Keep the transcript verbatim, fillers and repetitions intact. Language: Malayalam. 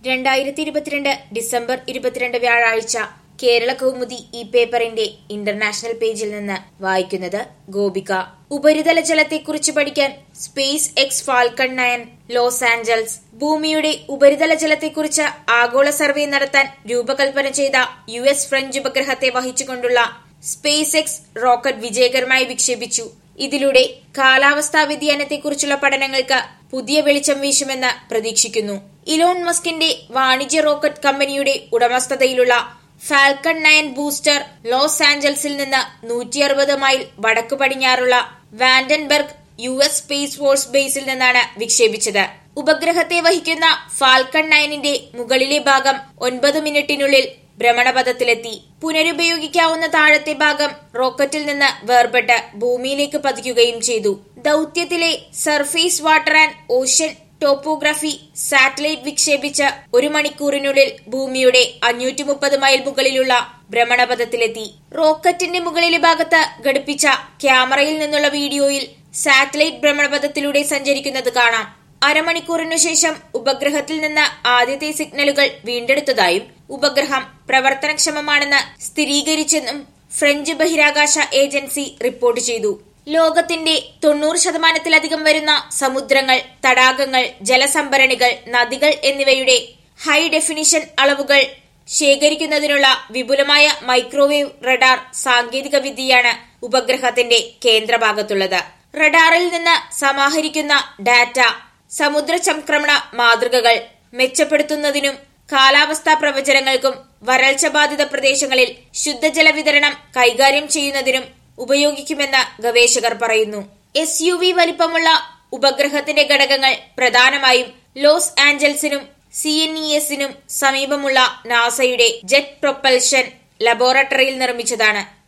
രണ്ടായിരത്തി ഇരുപത്തിരണ്ട് ഡിസംബർ ഇരുപത്തിരണ്ട് വ്യാഴാഴ്ച കേരള കൗമുദി ഈ പേപ്പറിന്റെ ഇന്റർനാഷണൽ പേജിൽ നിന്ന് വായിക്കുന്നത് ഗോപിക. ഉപരിതല ജലത്തെക്കുറിച്ച് പഠിക്കാൻ Space X Falcon nine Los Angeles. ഭൂമിയുടെ ഉപരിതല ജലത്തെക്കുറിച്ച് ആഗോള സർവേ നടത്താൻ രൂപകൽപ്പന ചെയ്ത യു എസ് ഫ്രഞ്ച് ഉപഗ്രഹത്തെ വഹിച്ചുകൊണ്ടുള്ള സ്പേസ് എക്സ് റോക്കറ്റ് വിജയകരമായി വിക്ഷേപിച്ചു. ഇതിലൂടെ കാലാവസ്ഥാ വ്യതിയാനത്തെക്കുറിച്ചുള്ള പഠനങ്ങൾക്ക് പുതിയ വെളിച്ചം വീശുമെന്ന് പ്രതീക്ഷിക്കുന്നു. ഇലോൺ മസ്കിന്റെ വാണിജ്യ റോക്കറ്റ് കമ്പനിയുടെ ഉടമസ്ഥതയിലുള്ള ഫാൽക്കൺ നയൻ ബൂസ്റ്റർ ലോസ് ആഞ്ചൽസിൽ നിന്ന് നൂറ്റി അറുപത് മൈൽ വടക്കു പടിഞ്ഞാറുള്ള Vandenberg U S space force ബേസിൽ നിന്നാണ് വിക്ഷേപിച്ചത്. ഉപഗ്രഹത്തെ വഹിക്കുന്ന ഫാൽക്കൺ നയനിന്റെ മുകളിലെ ഭാഗം ഒൻപത് മിനിറ്റിനുള്ളിൽ ഭ്രമണപഥത്തിലെത്തി. പുനരുപയോഗിക്കാവുന്ന താഴത്തെ ഭാഗം റോക്കറ്റിൽ നിന്ന് വേർപെട്ട് ഭൂമിയിലേക്ക് പതിക്കുകയും ചെയ്തു. ദൌത്യത്തിലെ surface water and ocean topography satellite വിക്ഷേപിച്ച് ഒരു മണിക്കൂറിനുള്ളിൽ ഭൂമിയുടെ അഞ്ഞൂറ്റി മുപ്പത് മൈൽ മുകളിലുള്ള ഭ്രമണപഥത്തിലെത്തി. റോക്കറ്റിന്റെ മുകളിലെ ഭാഗത്ത് ഘടിപ്പിച്ച ക്യാമറയിൽ നിന്നുള്ള വീഡിയോയിൽ സാറ്റലൈറ്റ് ഭ്രമണപഥത്തിലൂടെ സഞ്ചരിക്കുന്നത് കാണാം. അരമണിക്കൂറിനു ശേഷം ഉപഗ്രഹത്തിൽ നിന്ന് ആദ്യത്തെ സിഗ്നലുകൾ വീണ്ടെടുത്തതായും ഉപഗ്രഹം പ്രവർത്തനക്ഷമമാണെന്ന് സ്ഥിരീകരിച്ചെന്നും ഫ്രഞ്ച് ബഹിരാകാശ ഏജൻസി റിപ്പോർട്ട് ചെയ്തു. ലോകത്തിന്റെ തൊണ്ണൂറ് ശതമാനത്തിലധികം വരുന്ന സമുദ്രങ്ങൾ, തടാകങ്ങൾ, ജലസംഭരണികൾ, നദികൾ എന്നിവയുടെ ഹൈ ഡെഫിനിഷൻ അളവുകൾ ശേഖരിക്കുന്നതിനുള്ള വിപുലമായ മൈക്രോവേവ് റഡാർ സാങ്കേതിക വിദ്യയാണ് ഉപഗ്രഹത്തിന്റെ കേന്ദ്രഭാഗത്തുള്ളത്. റഡാറിൽ നിന്ന് സമാഹരിക്കുന്ന ഡാറ്റ സമുദ്ര സംക്രമണ മാതൃകകൾ മെച്ചപ്പെടുത്തുന്നതിനും കാലാവസ്ഥാ പ്രവചനങ്ങൾക്കും വരൾച്ച ബാധിത പ്രദേശങ്ങളിൽ ശുദ്ധജല വിതരണം കൈകാര്യം ചെയ്യുന്നതിനും ഉപയോഗിക്കുമെന്ന് ഗവേഷകർ പറയുന്നു. എസ് യു വി വലിപ്പമുള്ള ഉപഗ്രഹത്തിന്റെ ഘടകങ്ങൾ പ്രധാനമായും ലോസ് ആഞ്ചൽസിനും സി എൻ ഇ എസിനും സമീപമുള്ള നാസയുടെ ജെറ്റ് പ്രൊപ്പൽഷൻ ലബോറട്ടറിയിൽ നിർമ്മിച്ചതാണ്.